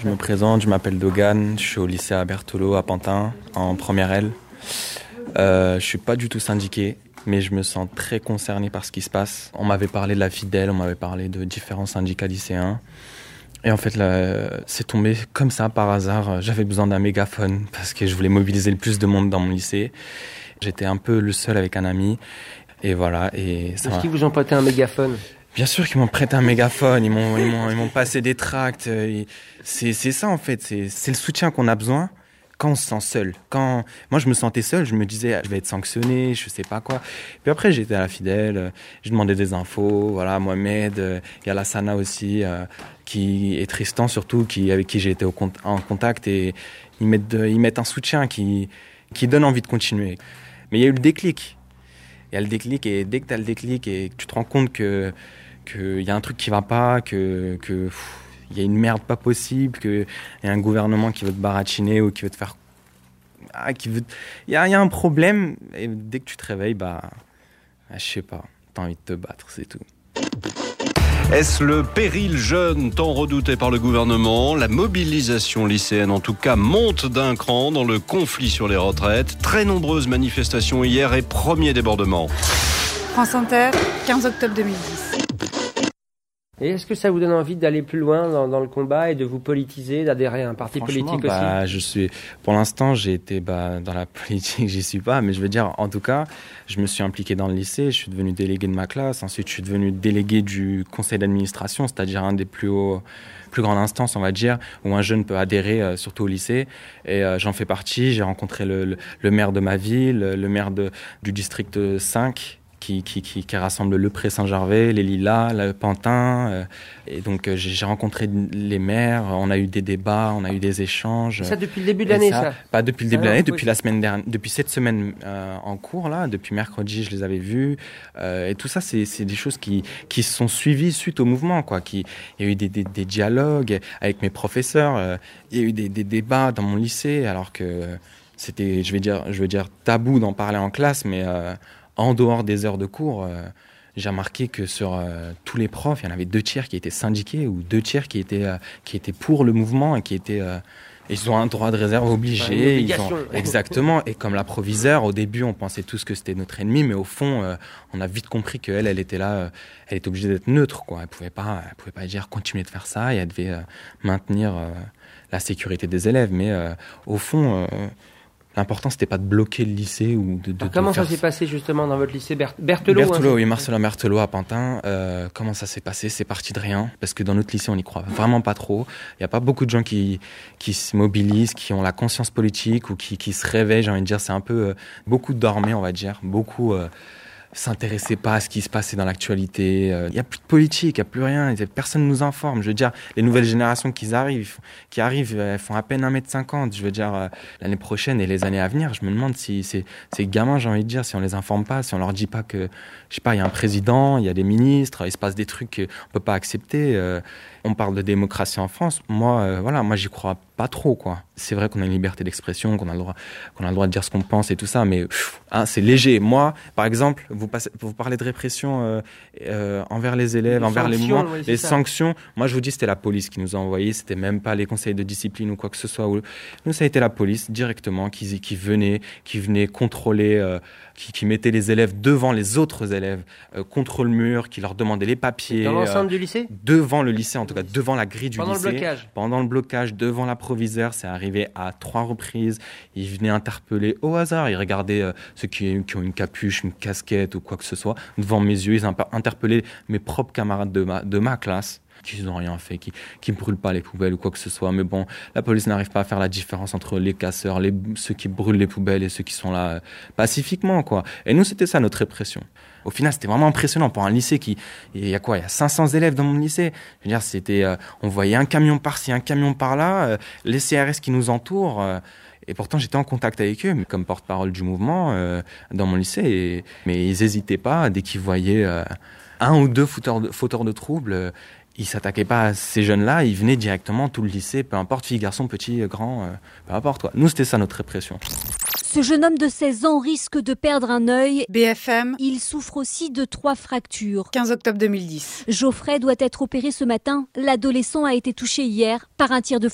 Je me présente, je m'appelle Dogan, je suis au lycée à Berthelot à Pantin, en première L. Je suis pas du tout syndiqué, mais je me sens très concerné par ce qui se passe. On m'avait parlé de la Fidèle, on m'avait parlé de différents syndicats lycéens. Et en fait, là, c'est tombé comme ça par hasard. J'avais besoin d'un mégaphone parce que je voulais mobiliser le plus de monde dans mon lycée. J'étais un peu le seul avec un ami. Et voilà. Et ça Est-ce qu'ils vous ont prêté un mégaphone ? Bien sûr qu'ils m'ont prêté un mégaphone. Ils m'ont passé des tracts. C'est ça en fait. C'est le soutien qu'on a besoin quand on se sent seul. Quand moi je me sentais seul, je me disais je vais être sanctionné, je sais pas quoi. Puis après j'étais à la Fidèle, je demandais des infos. Voilà, Mohamed, il y a Lassana aussi, qui est Tristan surtout, avec qui j'ai été en contact, et ils mettent un soutien qui donne envie de continuer. Mais il y a eu le déclic. Il y a le déclic, et dès que tu as le déclic et que tu te rends compte qu'il y a un truc qui va pas, il y a une merde pas possible, qu'il y a un gouvernement qui veut te baratiner ou qui veut te faire... Il y a un problème, et dès que tu te réveilles, je sais pas, t'as envie de te battre, c'est tout. Est-ce le péril jeune tant redouté par le gouvernement ? La mobilisation lycéenne, en tout cas, monte d'un cran dans le conflit sur les retraites. Très nombreuses manifestations hier et premier débordement. France Inter, 15 octobre 2010. Et est-ce que ça vous donne envie d'aller plus loin dans le combat et de vous politiser, d'adhérer à un parti politique aussi ? Pour l'instant, j'ai été dans la politique, j'y suis pas, mais je veux dire, en tout cas, je me suis impliqué dans le lycée, je suis devenu délégué de ma classe, ensuite je suis devenu délégué du conseil d'administration, c'est-à-dire un des plus grandes instances, on va dire, où un jeune peut adhérer, surtout au lycée. Et j'en fais partie, j'ai rencontré le maire de ma ville, le maire du district 5, qui rassemble le Pré Saint-Gervais, les Lilas, le Pantin. Et donc, j'ai rencontré les maires, on a eu des débats, on a eu des échanges. Et ça depuis le début de l'année, ça ? Pas depuis le début de l'année, depuis la semaine dernière, depuis cette semaine en cours, là, depuis mercredi, je les avais vus. Et tout ça, c'est des choses qui se sont suivies suite au mouvement, quoi. Il y a eu des dialogues avec mes professeurs, il y a eu des débats dans mon lycée, alors que c'était, je veux dire, tabou d'en parler en classe, mais... en dehors des heures de cours, j'ai remarqué que sur tous les profs, il y en avait 2 tiers qui étaient syndiqués ou 2 tiers qui étaient pour le mouvement et qui étaient... ils ont un droit de réserve obligé. Exactement. Et comme la proviseure, au début, on pensait tous que c'était notre ennemi, mais au fond, on a vite compris qu'elle était là, elle était obligée d'être neutre, quoi. Elle pouvait pas dire continuez de faire ça, et elle devait maintenir la sécurité des élèves. Mais au fond... l'important, c'était pas de bloquer le lycée ou comment ça s'est passé justement dans votre lycée Berthelot, oui, Marcelin Berthelot à Pantin. Comment ça s'est passé ? C'est parti de rien, parce que dans notre lycée, on n'y croit vraiment pas trop. Il y a pas beaucoup de gens qui se mobilisent, qui ont la conscience politique ou qui se réveillent. J'ai envie de dire, c'est un peu beaucoup dormaient, on va dire, beaucoup. S'intéressaient pas à ce qui se passait dans l'actualité. Il n'y a plus de politique, il n'y a plus rien. Personne ne nous informe. Je veux dire, les nouvelles générations qui arrivent, elles font à peine 1m50. Je veux dire, l'année prochaine et les années à venir, je me demande si ces gamins, j'ai envie de dire, si on les informe pas, si on leur dit pas que, je sais pas, il y a un président, il y a des ministres, il se passe des trucs qu'on peut pas accepter. On parle de démocratie en France. Moi, j'y crois pas trop, quoi. C'est vrai qu'on a une liberté d'expression, qu'on a le droit de dire ce qu'on pense et tout ça, mais c'est léger. Moi, par exemple, vous parlez de répression envers les élèves, envers les mouvements, les sanctions. Moi, je vous dis, c'était la police qui nous a envoyés. C'était même pas les conseils de discipline ou quoi que ce soit. Nous, ça a été la police directement qui venait contrôler, qui mettait les élèves devant les autres élèves, contre le mur, qui leur demandait les papiers. Dans l'enceinte du lycée ? Devant le lycée, en tout cas, devant la grille du lycée. Pendant le blocage, devant la proviseure, c'est arrivé à 3 reprises. Ils venaient interpeller au hasard. Ils regardaient ceux qui ont une capuche, une casquette ou quoi que ce soit. Devant mes yeux, ils interpellaient mes propres camarades de ma classe, qui n'ont rien fait, qui ne brûlent pas les poubelles ou quoi que ce soit. Mais bon, la police n'arrive pas à faire la différence entre les casseurs, ceux qui brûlent les poubelles et ceux qui sont là pacifiquement, quoi. Et nous, c'était ça, notre répression. Au final, c'était vraiment impressionnant pour un lycée il y a 500 élèves dans mon lycée. Je veux dire, on voyait un camion par-ci, un camion par-là, les CRS qui nous entourent. Et pourtant, j'étais en contact avec eux, mais comme porte-parole du mouvement dans mon lycée. Mais ils n'hésitaient pas, dès qu'ils voyaient un ou deux fauteurs de troubles, ils s'attaquaient pas à ces jeunes-là, ils venaient directement, tout le lycée, peu importe, filles, garçons, petits, grands, peu importe, quoi. Nous, c'était ça notre répression. Ce jeune homme de 16 ans risque de perdre un œil. BFM. Il souffre aussi de 3 fractures. 15 octobre 2010. Geoffrey doit être opéré ce matin. L'adolescent a été touché hier par un tir de